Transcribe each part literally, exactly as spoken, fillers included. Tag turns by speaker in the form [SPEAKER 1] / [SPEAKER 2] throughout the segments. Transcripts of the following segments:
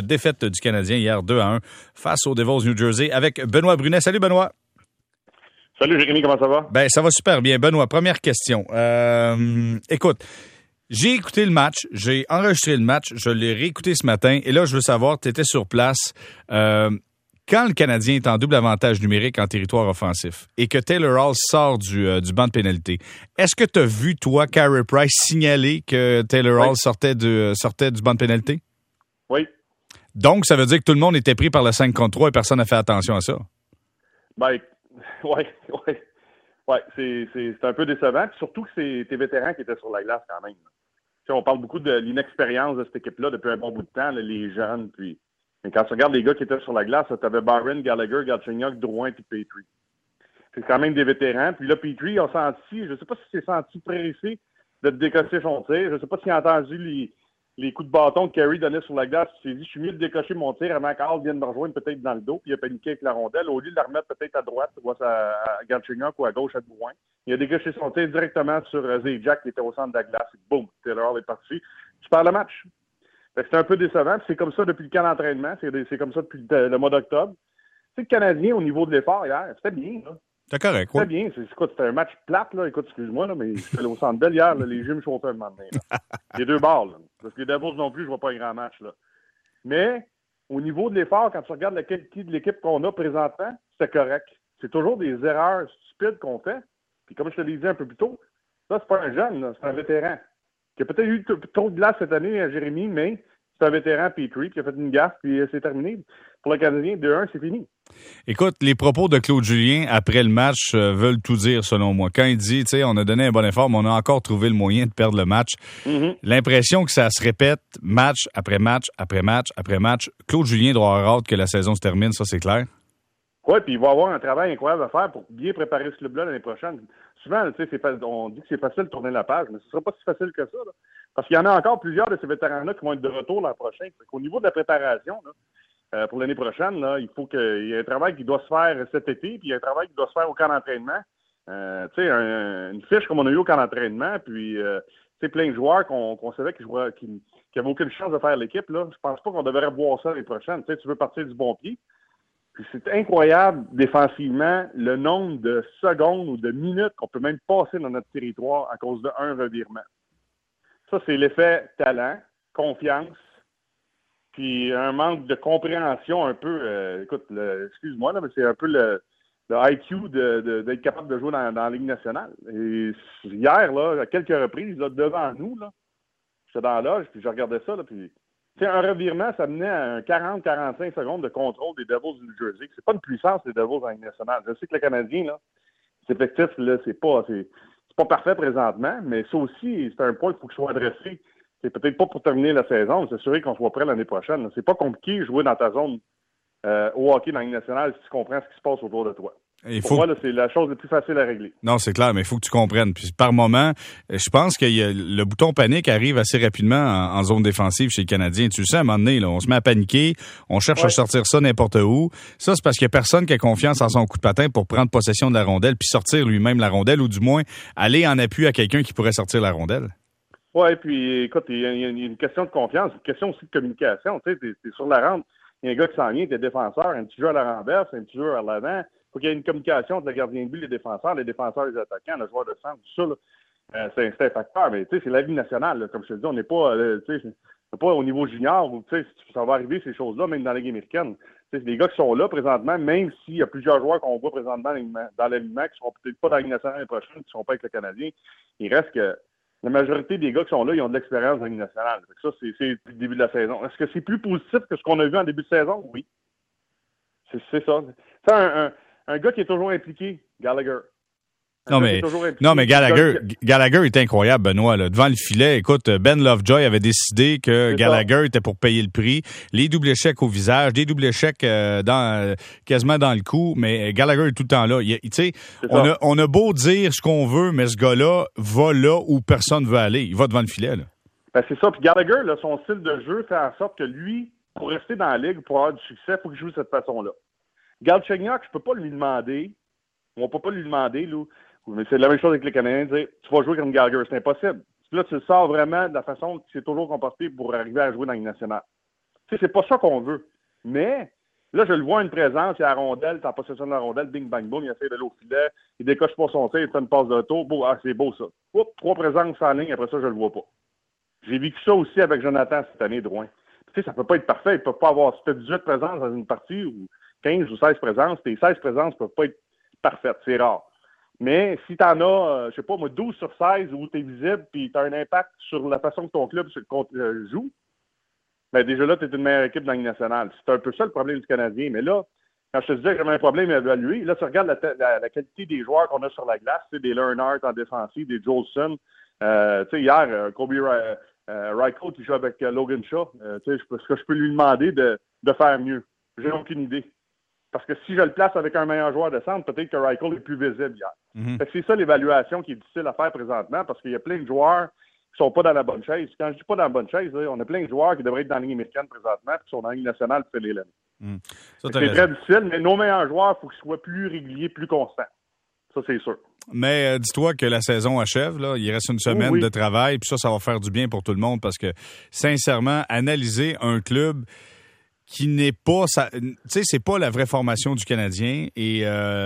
[SPEAKER 1] défaite du Canadien hier deux à un face aux Devils New Jersey avec Benoît Brunet. Salut Benoît.
[SPEAKER 2] Salut Jérémy, comment ça va?
[SPEAKER 1] Ben ça va super bien. Benoît, première question. Euh, écoute, j'ai écouté le match, j'ai enregistré le match, je l'ai réécouté ce matin et là je veux savoir, tu étais sur place. Euh, Quand le Canadien est en double avantage numérique en territoire offensif et que Taylor Hall sort du, euh, du banc de pénalité, est-ce que tu as vu, toi, Carey Price, signaler que Taylor
[SPEAKER 2] oui.
[SPEAKER 1] Hall sortait du, euh, sortait du banc de pénalité?
[SPEAKER 2] Oui.
[SPEAKER 1] Donc, ça veut dire que tout le monde était pris par le cinq contre trois et personne n'a fait attention à ça?
[SPEAKER 2] Ben, oui, oui. Oui, c'est, c'est, c'est un peu décevant. Puis surtout que c'est tes vétérans qui étaient sur la glace quand même. Tu sais, on parle beaucoup de l'inexpérience de cette équipe-là depuis un bon bout de temps, là, les jeunes, puis... Mais quand tu regardes les gars qui étaient sur la glace, tu avais Byron, Gallagher, Galchenyuk, Drouin et Petrie. C'est quand même des vétérans. Puis là, Petrie a senti, je ne sais pas si c'est senti pressé de décocher son tir. Je ne sais pas s'il a entendu les, les coups de bâton que Carey donnait sur la glace. Il s'est dit, je suis mieux de décocher mon tir avant qu'Hall vienne me rejoindre peut-être dans le dos. Puis il a paniqué avec la rondelle. Au lieu de la remettre peut-être à droite, tu vois, à Galchenyuk ou à gauche à Drouin. Il a décoché son tir directement sur euh, Zajac qui était au centre de la glace. Et boum, Taylor est parti. Tu perds le match. C'est un peu décevant. C'est comme ça depuis le camp d'entraînement. C'est, c'est comme ça depuis le, le mois d'octobre. Tu sais, le Canadien, au niveau de l'effort hier, c'était bien. Là.
[SPEAKER 1] C'est correct,
[SPEAKER 2] C'était
[SPEAKER 1] oui.
[SPEAKER 2] bien. C'est, écoute, c'était un match plate. Là. Écoute, excuse-moi, là, mais j'étais au Centre Bell hier. Là, les yeux me chauffaient un moment donné. Là. Les deux barres. Là. Parce que les Devils non plus, je vois pas un grand match. Là. Mais au niveau de l'effort, quand tu regardes la qualité de l'équipe qu'on a présentement, c'est correct. C'est toujours des erreurs stupides qu'on fait. Puis comme je te l'ai dit un peu plus tôt, ça, c'est pas un jeune, là, c'est un vétéran. Qui a peut-être eu t- trop de glace cette année, Jérémy, mais c'est un vétéran Petrie qui a fait une gaffe, puis c'est terminé. Pour le Canadien, deux un, c'est fini.
[SPEAKER 1] Écoute, les propos de Claude Julien après le match euh, veulent tout dire, selon moi. Quand il dit, tu sais, on a donné un bon effort, mais on a encore trouvé le moyen de perdre le match. Mm-hmm. L'impression que ça se répète match après match, après match, après match. Claude Julien doit avoir hâte que la saison se termine, ça, c'est clair.
[SPEAKER 2] Oui, puis il va avoir un travail incroyable à faire pour bien préparer ce club-là l'année prochaine. Souvent, tu sais, c'est fa- on dit que c'est facile de tourner la page, mais ce ne sera pas si facile que ça. Là. Parce qu'il y en a encore plusieurs de ces vétérans-là qui vont être de retour l'an prochain. Au niveau de la préparation, là, euh, pour l'année prochaine, là, il faut qu'il y ait un travail qui doit se faire cet été, puis il y a un travail qui doit se faire au camp d'entraînement. Euh, tu sais, un, une fiche comme on a eu au camp d'entraînement, puis euh, tu sais, plein de joueurs qu'on, qu'on savait qui jouaient, qui n'avaient aucune chance de faire l'équipe. Là, je pense pas qu'on devrait voir ça l'année prochaine. Tu sais, tu veux partir du bon pied. Puis c'est incroyable, défensivement, le nombre de secondes ou de minutes qu'on peut même passer dans notre territoire à cause d'un revirement. Ça, c'est l'effet talent, confiance, puis un manque de compréhension un peu, euh, écoute, le, excuse-moi, là, mais c'est un peu le, le I Q de, de, d'être capable de jouer dans, dans la Ligue nationale. Et hier, là, à quelques reprises, là, devant nous, là, j'étais dans la loge, puis je regardais ça, là, puis tu sais, un revirement, ça menait à un quarante à quarante-cinq secondes de contrôle des Devils du New Jersey. C'est pas une puissance des Devils en Ligue nationale. Je sais que le Canadien, là, c'est effectif, là, c'est pas, c'est, c'est pas parfait présentement, mais ça aussi, c'est un point qu'il faut qu'il soit adressé. C'est peut-être pas pour terminer la saison, mais c'est sûr qu'on soit prêt l'année prochaine. Là. C'est pas compliqué de jouer dans ta zone euh, au hockey dans la Ligue nationale si tu comprends ce qui se passe autour de toi.
[SPEAKER 1] Il
[SPEAKER 2] Pour
[SPEAKER 1] faut...
[SPEAKER 2] moi, là, c'est la chose la plus facile à régler.
[SPEAKER 1] Non, c'est clair, mais il faut que tu comprennes. Puis par moment, je pense que y a, le bouton panique arrive assez rapidement en, en zone défensive chez les Canadiens. Tu le sais, à un moment donné, là, on se met à paniquer, on cherche ouais. à sortir ça n'importe où. Ça, c'est parce qu'il n'y a personne qui a confiance en son coup de patin pour prendre possession de la rondelle puis sortir lui-même la rondelle ou du moins aller en appui à quelqu'un qui pourrait sortir la rondelle.
[SPEAKER 2] Oui, puis écoute, il y, a, il y a une question de confiance, une question aussi de communication. Tu sais, t'es, t'es sur la rampe, il y a un gars qui s'en vient, t'es défenseur, un petit joueur à la renverse, un petit joueur à l'avant. Il faut qu'il y ait une communication entre le gardien de but, les défenseurs, les défenseurs, les attaquants, le joueur de centre, tout ça. Là. Euh, c'est, c'est un facteur, mais tu sais, c'est la Ligue nationale. Là, comme je te dis, on n'est pas, euh, tu sais, c'est pas au niveau junior où tu sais, ça va arriver ces choses-là, même dans la Ligue américaine. Tu sais, c'est des gars qui sont là présentement, même s'il y a plusieurs joueurs qu'on voit présentement dans l'alignement qui ne seront peut-être pas dans la Ligue nationale l'année prochaine, qui ne seront pas avec le Canadien. Il reste que la majorité des gars qui sont là, ils ont de l'expérience dans la Ligue nationale. Ça, c'est, c'est depuis le début de la saison. Est-ce que c'est plus positif que ce qu'on a vu en début de saison? Oui. C'est, c'est ça. C'est un, un Un gars qui est toujours impliqué, Gallagher.
[SPEAKER 1] Non mais, non, mais Gallagher, Gallagher est incroyable, Benoît. Là. Devant le filet, écoute, Ben Lovejoy avait décidé que c'est Gallagher ça. était pour payer le prix. Les doubles échecs au visage, des doubles échecs euh, dans, euh, quasiment dans le cou, mais Gallagher est tout le temps là. Tu sais, on a, on a beau dire ce qu'on veut, mais ce gars-là va là où personne ne veut aller. Il va devant le filet. Là.
[SPEAKER 2] Ben, c'est ça. Puis Gallagher, là, son style de jeu fait en sorte que lui, pour rester dans la ligue, pour avoir du succès, il faut qu'il joue de cette façon-là. Galchenyuk, je peux pas lui demander, on peut pas lui demander, là, mais c'est la même chose avec les Canadiens, dire, tu vas jouer comme Gallagher, c'est impossible. Là, tu le sors vraiment de la façon qu'il s'est toujours comporté pour arriver à jouer dans une nationale. Tu sais, c'est pas ça qu'on veut. Mais là, je le vois une présence, il y a la rondelle, t'es en possession de la rondelle, bing, bang, boom, il essaie d'aller au filet, il décoche pas son tir, il fait une passe de retour. Beau, ah, c'est beau ça. Oups, trois présences en ligne, après ça, je le vois pas. J'ai vécu ça aussi avec Jonathan cette année, Drouin. Tu sais, ça peut pas être parfait. Il peut pas avoir, si tu as dix-huit présences dans une partie, ou quinze ou seize présences, tes seize présences peuvent pas être parfaites. C'est rare. Mais si tu en as, euh, je sais pas, moi, douze sur seize où tu es visible puis tu as un impact sur la façon que ton club euh, joue, bien déjà là, tu es une meilleure équipe dans la Ligue nationale. C'est un peu ça le problème du Canadien. Mais là, quand je te disais que j'avais un problème à évaluer, là, tu regardes la, la, la qualité des joueurs qu'on a sur la glace, tu sais, des Leonard en défensive, des Jolson. Euh, tu sais, hier, euh, Kobe euh, Reichel qui joue avec euh, Logan Shaw, euh, tu sais, est-ce que je peux lui demander de, de faire mieux? J'ai aucune idée. Parce que si je le place avec un meilleur joueur de centre, peut-être que Reichel est plus visible hier. Mm-hmm. Fait que c'est ça l'évaluation qui est difficile à faire présentement parce qu'il y a plein de joueurs qui sont pas dans la bonne chaise. Quand je dis pas dans la bonne chaise, là, on a plein de joueurs qui devraient être dans la Ligue américaine présentement et qui sont dans la Ligue nationale pour faire les laines. Mm. C'est très difficile, mais nos meilleurs joueurs, il faut qu'ils soient plus réguliers, plus constants. Ça, c'est sûr.
[SPEAKER 1] Mais euh, dis-toi que la saison achève, là. Il reste une semaine oui, oui. de travail, puis ça, ça va faire du bien pour tout le monde parce que, sincèrement, analyser un club qui n'est pas, tu sais, c'est pas la vraie formation du Canadien et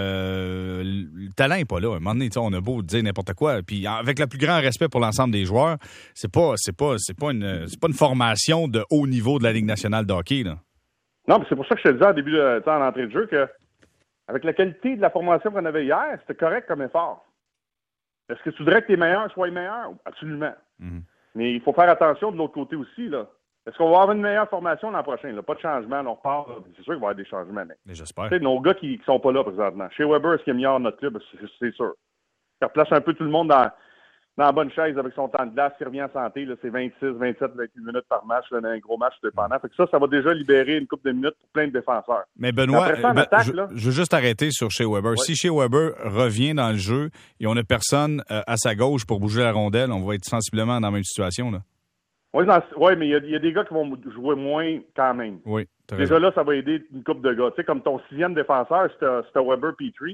[SPEAKER 1] euh, le talent est pas là. À un moment donné, on a beau dire n'importe quoi, puis avec le plus grand respect pour l'ensemble des joueurs, c'est pas, c'est pas, c'est pas une, c'est pas une formation de haut niveau de la Ligue nationale de hockey, là.
[SPEAKER 2] Non, mais c'est pour ça que je te disais en début de temps, en entrée de jeu, que avec la qualité de la formation qu'on avait hier, c'était correct comme effort. Est-ce que tu voudrais que tes meilleurs soient les meilleurs? Absolument. Mm-hmm. Mais il faut faire attention de l'autre côté aussi, là. Est-ce qu'on va avoir une meilleure formation l'an prochain? Là? Pas de changement, là, on repart. Là. C'est sûr qu'il va y avoir des changements. Mais,
[SPEAKER 1] mais j'espère.
[SPEAKER 2] Tu sais, nos gars qui ne sont pas là présentement. Chez Weber, est-ce qu'il est meilleur dans notre club? C'est, c'est sûr. Il replace un peu tout le monde dans, dans la bonne chaise avec son temps de glace. S'il revient en santé, là, c'est vingt-six, vingt-sept, vingt-huit minutes par match, là, dans un gros match dépendant. Fait que ça, ça va déjà libérer une couple de minutes pour plein de défenseurs.
[SPEAKER 1] Mais Benoît, Après ça, ben, attaque, je, là, je veux juste arrêter sur Shea Weber. Ouais. Si Shea Weber revient dans le jeu et on n'a personne euh, à sa gauche pour bouger la rondelle, on va être sensiblement dans la même situation, là.
[SPEAKER 2] Oui, ouais, mais il y, y a des gars qui vont jouer moins quand même.
[SPEAKER 1] Oui.
[SPEAKER 2] Déjà là, ça va aider une couple de gars. Tu sais, comme ton sixième défenseur, c'était, c'était Weber Petrie.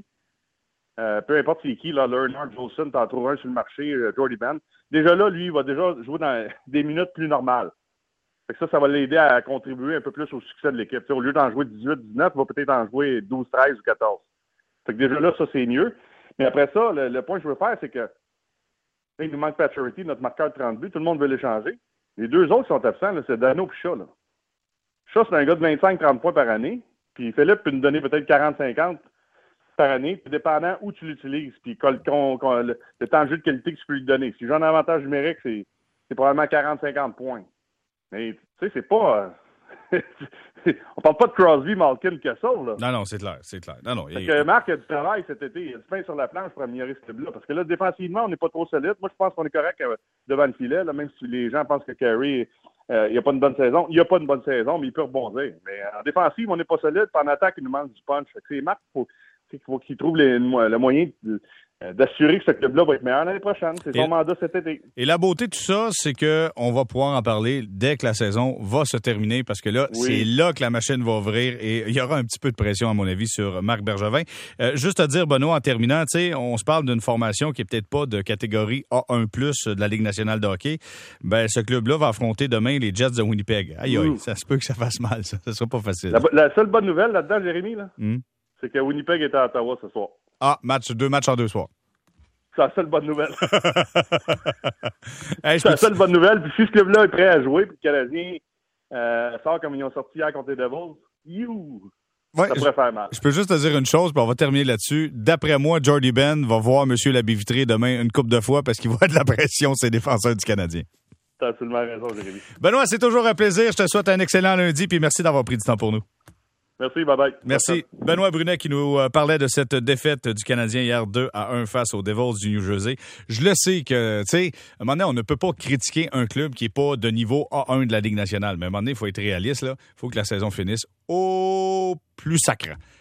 [SPEAKER 2] Euh, peu importe c'est qui, là, Leonard, Jolson, t'en trouves un sur le marché, euh, Jordy Ben. Déjà là, lui, il va déjà jouer dans des minutes plus normales. Fait que ça, ça va l'aider à contribuer un peu plus au succès de l'équipe. Tu sais, au lieu d'en jouer dix-huit dix-neuf, il va peut-être en jouer douze treize ou quatorze. Fait que déjà là, ça, c'est mieux. Mais après ça, le, le point que je veux faire, c'est que il nous manque Pacioretty, notre marqueur de trente buts, tout le monde veut l'échanger. Les deux autres qui sont absents, là, c'est Dano et Shaw. Là. Shaw, c'est un gars de vingt-cinq trente points par année. Puis Philippe peut nous donner peut-être quarante cinquante par année, puis dépendant où tu l'utilises, puis qu'on, qu'on, qu'on, le, le temps de jeu de qualité que tu peux lui donner. Si j'ai un avantage numérique, c'est, c'est probablement quarante cinquante points. Mais tu sais, c'est pas... Euh, on parle pas de Crosby, Malkin, Kessel, là.
[SPEAKER 1] Non, non, c'est clair, c'est clair. Non, non.
[SPEAKER 2] Fait que Marc a du travail cet été, il a du pain sur la planche pour améliorer ce club-là. Parce que là, défensivement, on n'est pas trop solide. Moi, je pense qu'on est correct euh, devant le filet, là, même si les gens pensent que Carey, euh, il n'a pas une bonne saison. Il n'a pas une bonne saison, mais il peut rebondir. Mais en défensive, on n'est pas solide. Puis en attaque, il nous manque du punch. Fait que c'est Marc, il faut, qu'il faut qu'il trouve les, le moyen de, d'assurer que ce club-là va être meilleur l'année prochaine. C'est son et, mandat cet été. Et
[SPEAKER 1] la beauté de tout ça, c'est que on va pouvoir en parler dès que la saison va se terminer, parce que là, oui. c'est là que la machine va ouvrir et il y aura un petit peu de pression, à mon avis, sur Marc Bergevin. Euh, juste à dire, Benoît, en terminant, tu sais, on se parle d'une formation qui est peut-être pas de catégorie A un plus de la Ligue nationale de hockey. Ben, ce club-là va affronter demain les Jets de Winnipeg. Aïe, aïe, ça se peut que ça fasse mal, ça. Ça sera pas facile.
[SPEAKER 2] La, la seule bonne nouvelle là-dedans, Jérémy, là, mm. c'est que Winnipeg est à Ottawa ce soir.
[SPEAKER 1] Ah, match, deux matchs en deux soirs.
[SPEAKER 2] C'est la seule bonne nouvelle. hey, c'est la seule bonne nouvelle. Puis si ce club-là est prêt à jouer, puis le Canadien euh, sort comme ils ont sorti hier contre les Devils, you, ouais, ça pourrait faire mal.
[SPEAKER 1] Je peux juste te dire une chose, puis on va terminer là-dessus. D'après moi, Jordy Ben va voir M. Labbé-Vitré demain une couple de fois parce qu'il va avoir de la pression sur ses défenseurs du Canadien.
[SPEAKER 2] T'as absolument raison, Jérémy.
[SPEAKER 1] Benoît, c'est toujours un plaisir. Je te souhaite un excellent lundi, puis merci d'avoir pris du temps pour nous.
[SPEAKER 2] Merci, bye-bye.
[SPEAKER 1] Merci. Benoît Brunet qui nous parlait de cette défaite du Canadien hier deux à un face aux Devils du New Jersey. Je le sais que, tu sais, à un moment donné, on ne peut pas critiquer un club qui n'est pas de niveau A un de la Ligue nationale. Mais à un moment donné, il faut être réaliste, là. Il faut que la saison finisse au plus sacrant.